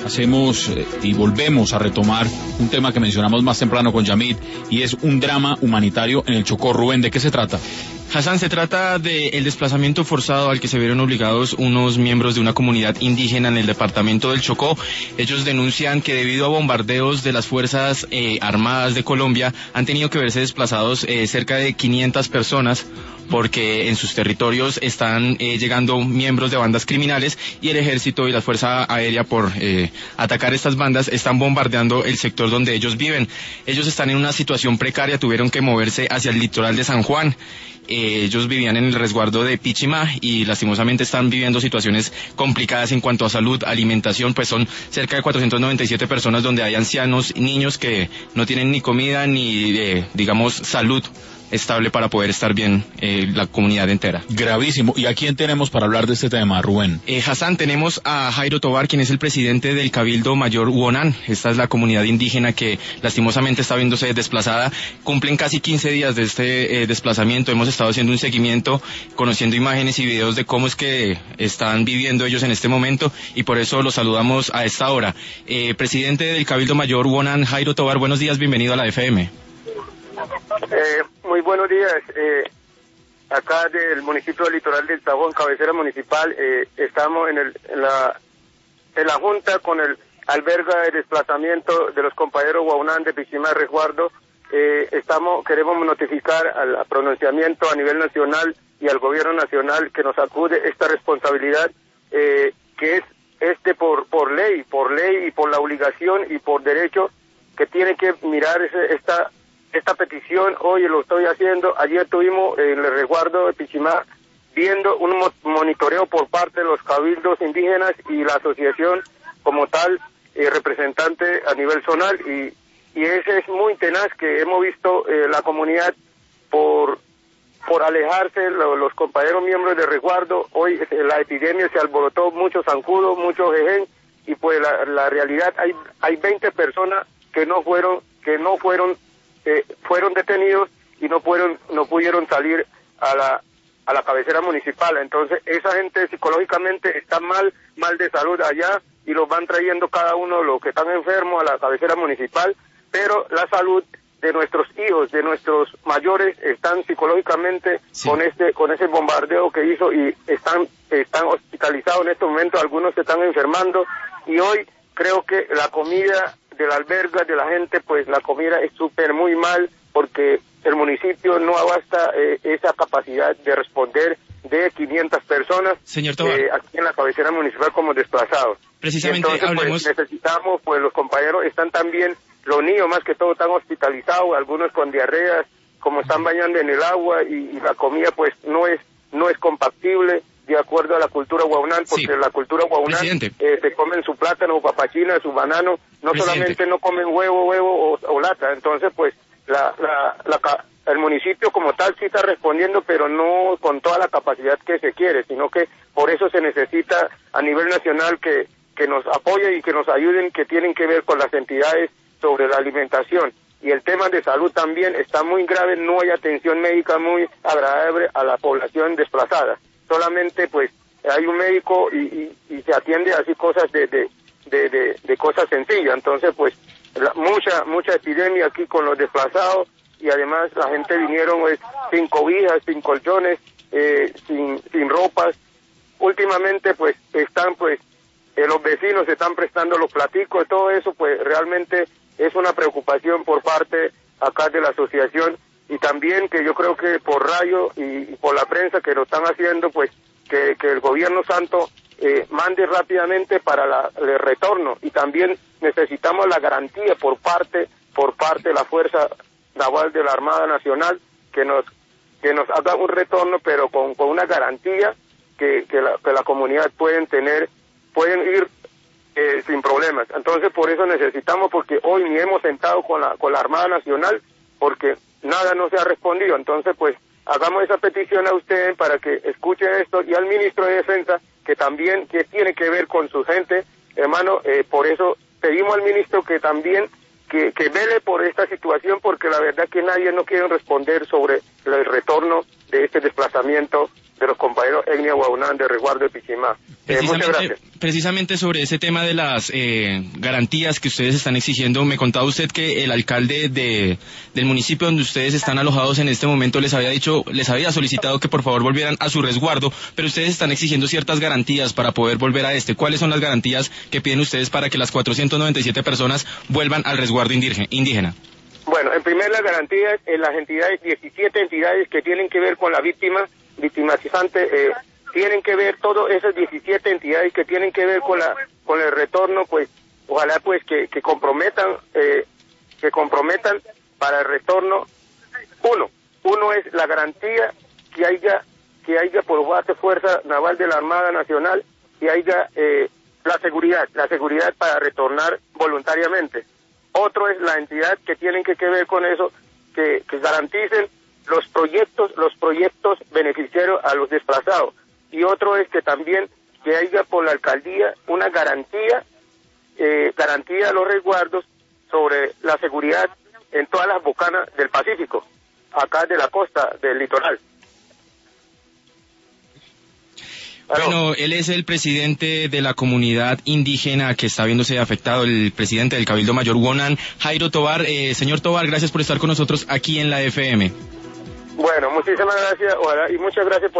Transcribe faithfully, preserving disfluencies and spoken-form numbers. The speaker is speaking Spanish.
hacemos eh, y volvemos a retomar un tema que mencionamos más temprano con Yamid, y es un drama humanitario en el Chocó. Rubén, ¿de qué se trata? Hassan, se trata del desplazamiento forzado al que se vieron obligados unos miembros de una comunidad indígena en el departamento del Chocó. Ellos denuncian que debido a bombardeos de las Fuerzas eh, Armadas de Colombia han tenido que verse desplazados eh, cerca de quinientas personas, porque en sus territorios están eh, llegando miembros de bandas criminales, y el ejército y la Fuerza Aérea, por eh, atacar estas bandas, están bombardeando el sector donde ellos viven. Ellos están en una situación precaria, tuvieron que moverse hacia el litoral de San Juan. Eh, ellos vivían en el resguardo de Pichimá y lastimosamente están viviendo situaciones complicadas en cuanto a salud, alimentación, pues son cerca de cuatrocientas noventa y siete personas donde hay ancianos, niños que no tienen ni comida ni, eh, digamos, salud estable para poder estar bien eh, la comunidad entera. Gravísimo. ¿Y a quién tenemos para hablar de este tema, Rubén? Eh, Hassan, tenemos a Jairo Tobar, quien es el presidente del Cabildo Mayor Huonán. Esta es la comunidad indígena que lastimosamente está viéndose desplazada. Cumplen casi quince días de este eh, desplazamiento. Hemos estado haciendo un seguimiento, conociendo imágenes y videos de cómo es que están viviendo ellos en este momento, y por eso los saludamos a esta hora. Eh, presidente del Cabildo Mayor Huonán, Jairo Tobar, buenos días, bienvenido a la F M. Eh, muy buenos días. Eh, acá del municipio del Litoral del Tajón, cabecera municipal, eh, estamos en, el, en, la, en la junta con el alberga de desplazamiento de los compañeros Huaunán de Pichimá Resguardo. Eh, estamos queremos notificar al pronunciamiento a nivel nacional y al gobierno nacional que nos acude esta responsabilidad, eh, que es este por por ley, por ley y por la obligación y por derecho, que tiene que mirar ese, esta Esta petición. Hoy lo estoy haciendo. Ayer estuvimos en el resguardo de Pichimá viendo un monitoreo por parte de los cabildos indígenas y la asociación como tal, eh, representante a nivel zonal, y, y ese es muy tenaz, que hemos visto eh, la comunidad por por alejarse, lo, los compañeros miembros de resguardo. Hoy eh, la epidemia se alborotó, mucho zancudo, mucho jején, y pues la, la realidad hay hay veinte personas que no fueron que no fueron Eh, fueron detenidos y no pudieron no pudieron salir a la a la cabecera municipal. Entonces esa gente psicológicamente está mal mal de salud allá, y los van trayendo cada uno los que están enfermos a la cabecera municipal, pero la salud de nuestros hijos, de nuestros mayores, están psicológicamente sí. con este con ese bombardeo que hizo, y están están hospitalizados en este momento. Algunos se están enfermando, y hoy creo que la comida de la alberga de la gente, pues la comida es súper muy mal, porque el municipio no abasta eh, esa capacidad de responder de quinientas personas Señor Tobar, eh, aquí en la cabecera municipal como desplazados. Precisamente, entonces, hablemos... pues, necesitamos, pues los compañeros están también, los niños más que todo están hospitalizados, algunos con diarreas, como están bañando en el agua, y, y la comida pues no es no es compatible de acuerdo a la cultura Huaunán, porque sí. la cultura Huaunán eh, se comen su plátano, papachina, su banano, no Presidente. solamente no comen huevo, huevo o, o lata. Entonces pues la, la, la, el municipio como tal sí está respondiendo, pero no con toda la capacidad que se quiere, sino que por eso se necesita a nivel nacional que, que nos apoyen y que nos ayuden, que tienen que ver con las entidades sobre la alimentación. Y el tema de salud también está muy grave, no hay atención médica muy agradable a la población desplazada. Solamente pues hay un médico y, y, y se atiende así cosas de de, de, de, de cosas sencillas. Entonces pues la, mucha mucha epidemia aquí con los desplazados, y además la gente vinieron pues, sin cobijas, sin colchones, eh, sin sin ropas. Últimamente pues están pues eh, los vecinos se están prestando los platicos, todo eso pues realmente es una preocupación por parte acá de la asociación. Y también que yo creo que por radio y, y por la prensa que lo están haciendo, pues que, que el gobierno santo eh, mande rápidamente para la, el retorno, y también necesitamos la garantía por parte por parte de la Fuerza Naval de la Armada Nacional, que nos que nos haga un retorno, pero con, con una garantía que, que, la, que la comunidad pueden tener, pueden ir eh, sin problemas. Entonces por eso necesitamos, porque hoy ni hemos sentado con la con la Armada Nacional, porque nada no se ha respondido. Entonces pues hagamos esa petición a usted para que escuche esto, y al ministro de Defensa, que también que tiene que ver con su gente, hermano. Eh, por eso pedimos al ministro que también que, que vele por esta situación, porque la verdad que nadie no quiere responder sobre el retorno de este desplazamiento de los compañeros Etnia Guaunán de resguardo de Pichimá. Eh, muchas gracias. Precisamente sobre ese tema de las eh, garantías que ustedes están exigiendo, me contaba usted que el alcalde de, del municipio donde ustedes están alojados en este momento les había dicho, les había solicitado que por favor volvieran a su resguardo, pero ustedes están exigiendo ciertas garantías para poder volver a este. ¿Cuáles son las garantías que piden ustedes para que las cuatrocientas noventa y siete personas vuelvan al resguardo indígena? Bueno, en primer la garantía en las entidades, diecisiete entidades que tienen que ver con la víctima, victimizante, eh, tienen que ver, todas esas diecisiete entidades que tienen que ver con la con el retorno, pues ojalá pues que, que comprometan, eh, que comprometan para el retorno. Uno, uno es la garantía que haya, que haya por base Fuerza Naval de la Armada Nacional, que haya eh, la seguridad, la seguridad para retornar voluntariamente. Otro es la entidad que tienen que, que ver con eso, que, que garanticen los proyectos, los proyectos beneficiarios a los desplazados. Y otro es que también que haya por la alcaldía una garantía, eh, garantía a los resguardos sobre la seguridad en todas las bocanas del Pacífico, acá de la costa, del litoral. Bueno, él es el presidente de la comunidad indígena que está viéndose afectado, el presidente del Cabildo Mayor Guaunán, Jairo Tobar. Eh, señor Tobar, gracias por estar con nosotros aquí en la F M. Bueno, muchísimas gracias, ojalá, y muchas gracias por